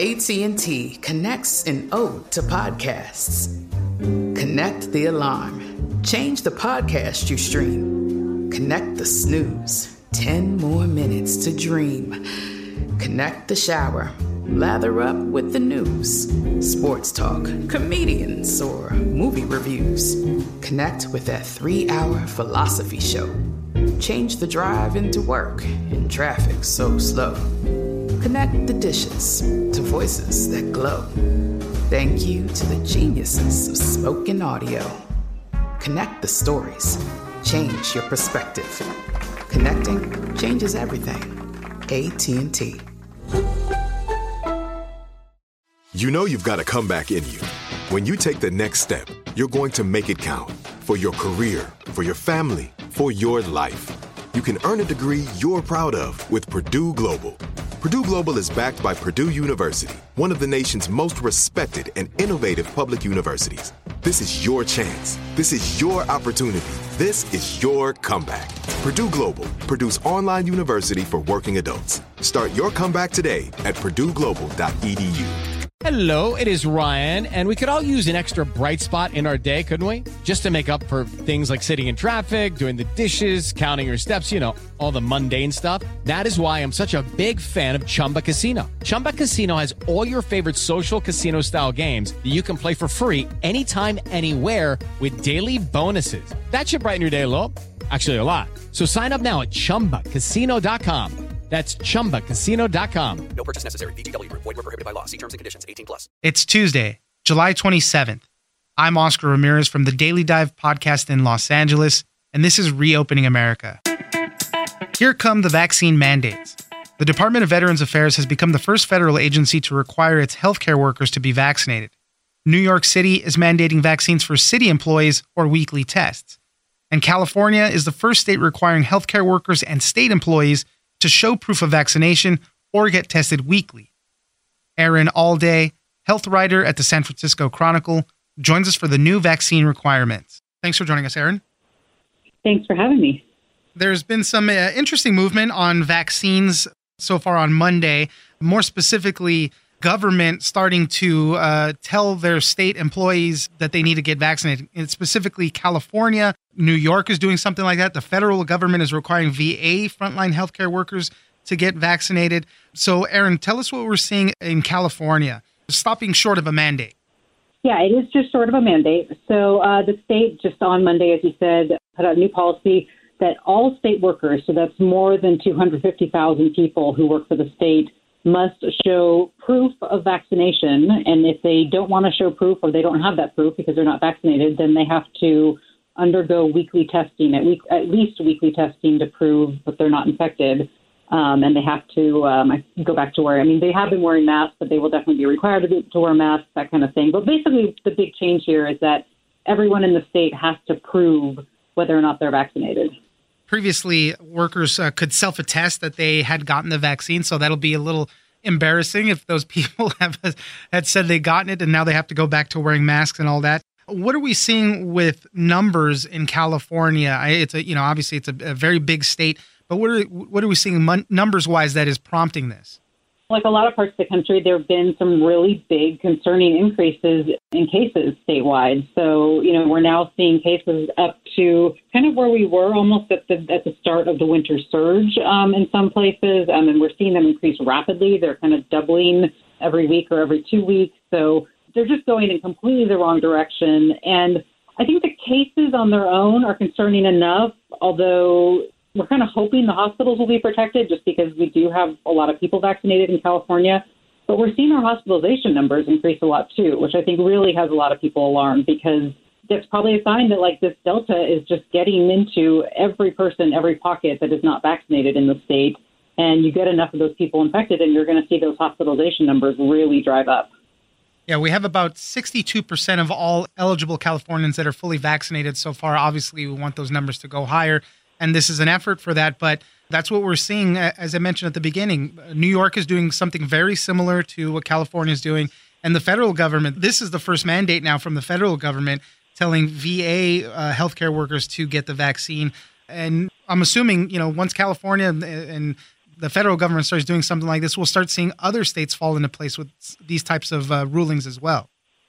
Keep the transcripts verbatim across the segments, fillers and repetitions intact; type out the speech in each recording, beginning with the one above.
A T and T connects an ode to podcasts. Connect the alarm. Change the podcast you stream. Connect the snooze. Ten more minutes to dream. Connect the shower. Lather up with the news. Sports talk, comedians, or movie reviews. Connect with that three-hour philosophy show. Change the drive into work in traffic so slow. Connect the dishes to voices that glow. Thank you to the geniuses of spoken audio. Connect the stories. Change your perspective. Connecting changes everything. A T and T. You know you've got a comeback in you. When you take the next step, you're going to make it count. For your career, for your family, for your life. You can earn a degree you're proud of with Purdue Global. Purdue Global is backed by Purdue University, one of the nation's most respected and innovative public universities. This is your chance. This is your opportunity. This is your comeback. Purdue Global, Purdue's online university for working adults. Start your comeback today at purdue global dot e d u. Hello, it is Ryan, and we could all use an extra bright spot in our day, couldn't we? Just to make up for things like sitting in traffic, doing the dishes, counting your steps, you know, all the mundane stuff. That is why I'm such a big fan of Chumba Casino. Chumba Casino has all your favorite social casino-style games that you can play for free anytime, anywhere with daily bonuses. That should brighten your day a little. Actually, a lot. So sign up now at chumba casino dot com. That's chumba casino dot com. No purchase necessary. V G W Group. Void where prohibited by law. See terms and conditions. eighteen plus. It's Tuesday, July twenty-seventh. I'm Oscar Ramirez from the Daily Dive podcast in Los Angeles, and this is Reopening America. Here come the vaccine mandates. The Department of Veterans Affairs has become the first federal agency to require its healthcare workers to be vaccinated. New York City is mandating vaccines for city employees or weekly tests. And California is the first state requiring healthcare workers and state employees to show proof of vaccination or get tested weekly. Aaron Allday, health writer at the San Francisco Chronicle, joins us for the new vaccine requirements. Thanks for joining us, Aaron. Thanks for having me. There's been some uh, interesting movement on vaccines so far on Monday, more specifically government starting to uh, tell their state employees that they need to get vaccinated. And specifically California, New York is doing something like that. The federal government is requiring V A frontline healthcare workers to get vaccinated. So, Aaron, tell us what we're seeing in California, stopping short of a mandate. Yeah, it is just sort of a mandate. So uh, the state just on Monday, as you said, put out a new policy that all state workers, so that's more than two hundred fifty thousand people who work for the state, must show proof of vaccination. And if they don't want to show proof or they don't have that proof because they're not vaccinated, then they have to undergo weekly testing, at, week, at least weekly testing to prove that they're not infected. Um, and they have to um, I go back to where, I mean, they have been wearing masks, but they will definitely be required to, be, to wear masks, that kind of thing. But basically, the big change here is that everyone in the state has to prove whether or not they're vaccinated. Previously, workers uh, could self-attest that they had gotten the vaccine, so that'll be a little embarrassing if those people have had said they gotten it and now they have to go back to wearing masks and all that. What are we seeing with numbers in California? I, it's a, you know, obviously it's a, a very big state, but what are what are we seeing mon- numbers-wise that is prompting this? Like a lot of parts of the country, there have been some really big concerning increases in cases statewide. So, you know, we're now seeing cases up to kind of where we were almost at the at the start of the winter surge um, in some places. Um, and we're seeing them increase rapidly. They're kind of doubling every week or every two weeks. So they're just going in completely the wrong direction. And I think the cases on their own are concerning enough, although we're kind of hoping the hospitals will be protected just because we do have a lot of people vaccinated in California. But we're seeing our hospitalization numbers increase a lot, too, which I think really has a lot of people alarmed because that's probably a sign that, like, this Delta is just getting into every person, every pocket that is not vaccinated in the state. And you get enough of those people infected and you're going to see those hospitalization numbers really drive up. Yeah, we have about sixty-two percent of all eligible Californians that are fully vaccinated so far. Obviously, we want those numbers to go higher. And this is an effort for that, but that's what we're seeing. As I mentioned at the beginning, New York is doing something very similar to what California is doing. And the federal government, this is the first mandate now from the federal government telling V A uh, healthcare workers to get the vaccine. And I'm assuming, you know, once California and the federal government starts doing something like this, we'll start seeing other states fall into place with these types of uh, rulings as well.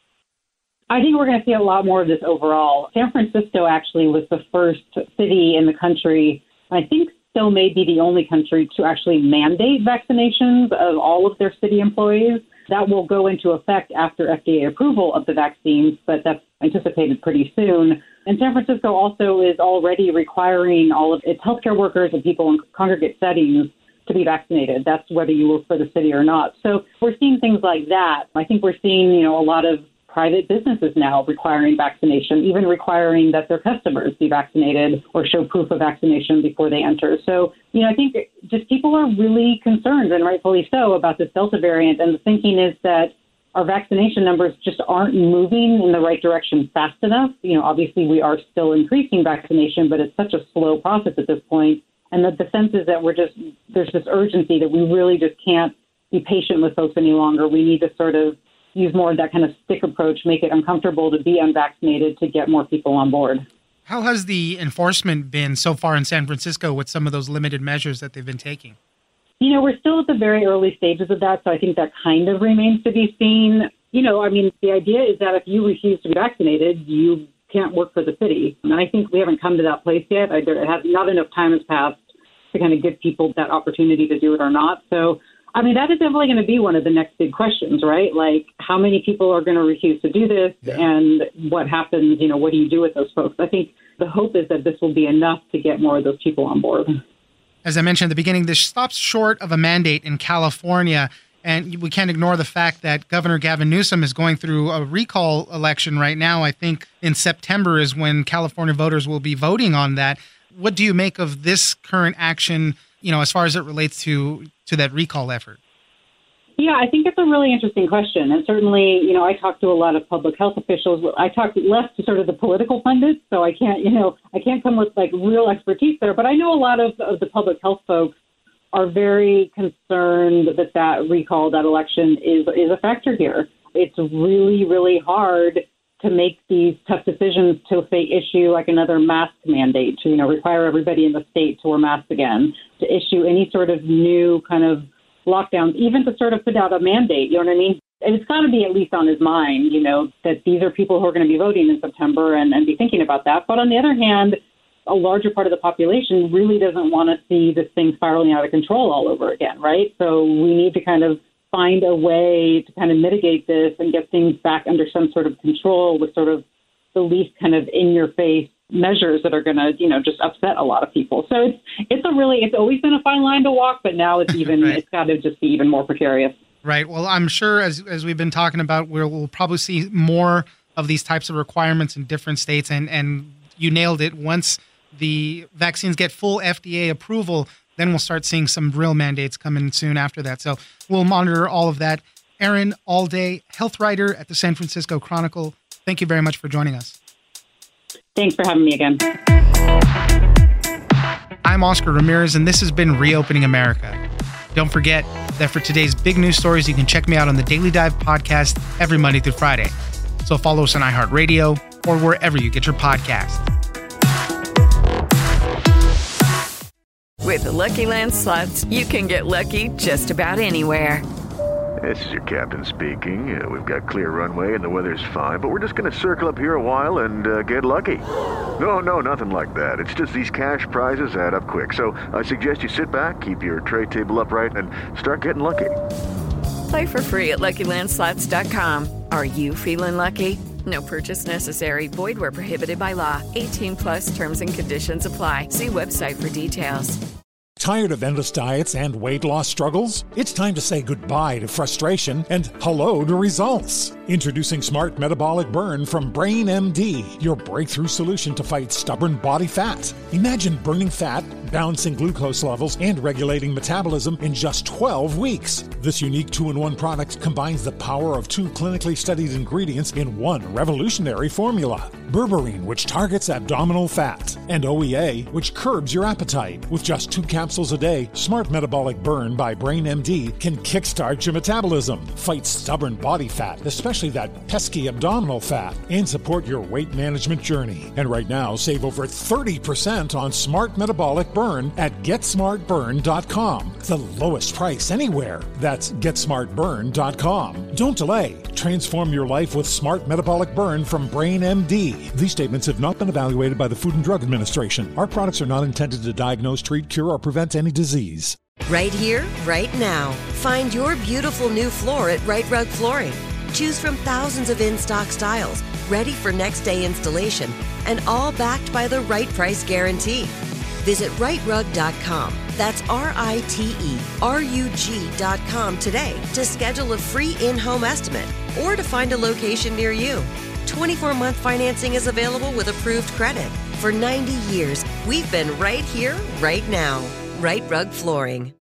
I think we're going to see a lot more of this overall. San Francisco actually was the first city in the country, I think still may be the only country, to actually mandate vaccinations of all of their city employees. That will go into effect after F D A approval of the vaccines, but that's anticipated pretty soon. And San Francisco also is already requiring all of its healthcare workers and people in congregate settings to be vaccinated. That's whether you work for the city or not. So we're seeing things like that. I think we're seeing, you know, a lot of private businesses now requiring vaccination, even requiring that their customers be vaccinated or show proof of vaccination before they enter. So, you know, I think just people are really concerned, and rightfully so, about this Delta variant. And the thinking is that our vaccination numbers just aren't moving in the right direction fast enough. You know, obviously we are still increasing vaccination, but it's such a slow process at this point. And that the sense is that we're just, there's this urgency that we really just can't be patient with folks any longer. We need to sort of use more of that kind of stick approach, make it uncomfortable to be unvaccinated to get more people on board. How has the enforcement been so far in San Francisco with some of those limited measures that they've been taking? You know, we're still at the very early stages of that, so I think that kind of remains to be seen. You know, I mean, the idea is that if you refuse to be vaccinated, you can't work for the city. And I think we haven't come to that place yet. I, there has not enough time has passed to kind of give people that opportunity to do it or not. So, I mean, that is definitely going to be one of the next big questions, right? Like, how many people are going to refuse to do this, yeah. and what happens, you know, what do you do with those folks? I think the hope is that this will be enough to get more of those people on board. As I mentioned at the beginning, this stops short of a mandate in California, and we can't ignore the fact that Governor Gavin Newsom is going through a recall election right now. I think in September is when California voters will be voting on that. What do you make of this current action, you know, as far as it relates to, to that recall effort? Yeah, I think it's a really interesting question. And certainly, you know, I talk to a lot of public health officials. I talk less to sort of the political pundits, so I can't, you know, I can't come with like real expertise there. But I know a lot of, of the public health folks are very concerned that that recall, that election is is a factor here. It's really, really hard to make these tough decisions to, say, issue like another mask mandate, to, you know, require everybody in the state to wear masks again, to issue any sort of new kind of lockdowns, even to sort of put out a mandate, you know what I mean? And it's got to be at least on his mind, you know, that these are people who are going to be voting in September and, and be thinking about that. But on the other hand, a larger part of the population really doesn't want to see this thing spiraling out of control all over again, right? So we need to kind of find a way to kind of mitigate this and get things back under some sort of control with sort of the least kind of in-your-face measures that are going to, you know, just upset a lot of people. So it's it's a really, it's always been a fine line to walk, but now it's even, right. It's got to just be even more precarious. Right. Well, I'm sure as as we've been talking about, we'll, we'll probably see more of these types of requirements in different states. And, and you nailed it. Once the vaccines get full F D A approval, then we'll start seeing some real mandates come in soon after that. So we'll monitor all of that. Aaron Allday, health writer at the San Francisco Chronicle, thank you very much for joining us. Thanks for having me again. I'm Oscar Ramirez, and this has been Reopening America. Don't forget that for today's big news stories, you can check me out on the Daily Dive podcast every Monday through Friday. So follow us on iHeartRadio or wherever you get your podcasts. With the Lucky Land Slots, you can get lucky just about anywhere. This is your captain speaking. Uh, we've got clear runway and the weather's fine, but we're just going to circle up here a while and uh, get lucky. No, no, nothing like that. It's just these cash prizes add up quick. So I suggest you sit back, keep your tray table upright, and start getting lucky. Play for free at Lucky Land Slots dot com. Are you feeling lucky? No purchase necessary. Void where prohibited by law. eighteen plus terms and conditions apply. See website for details. Tired of endless diets and weight loss struggles? It's time to say goodbye to frustration and hello to results. Introducing Smart Metabolic Burn from Brain M D, your breakthrough solution to fight stubborn body fat. Imagine burning fat, balancing glucose levels, and regulating metabolism in just twelve weeks. This unique two-in-one product combines the power of two clinically studied ingredients in one revolutionary formula. Berberine, which targets abdominal fat, and O E A, which curbs your appetite. With just two capsules a day, Smart Metabolic Burn by Brain M D can kickstart your metabolism, fight stubborn body fat, especially especially that pesky abdominal fat, and support your weight management journey. And right now, save over thirty percent on Smart Metabolic Burn at get smart burn dot com. The lowest price anywhere. That's get smart burn dot com. Don't delay. Transform your life with Smart Metabolic Burn from Brain M D. These statements have not been evaluated by the Food and Drug Administration. Our products are not intended to diagnose, treat, cure, or prevent any disease. Right here, right now. Find your beautiful new floor at Right Rug Flooring. Choose from thousands of in-stock styles, ready for next day installation, and all backed by the right price guarantee. Visit right rug dot com. That's R I T E R U G dot com today to schedule a free in-home estimate or to find a location near you. twenty-four month financing is available with approved credit. For ninety years, we've been right here, right now. Right Rug Flooring.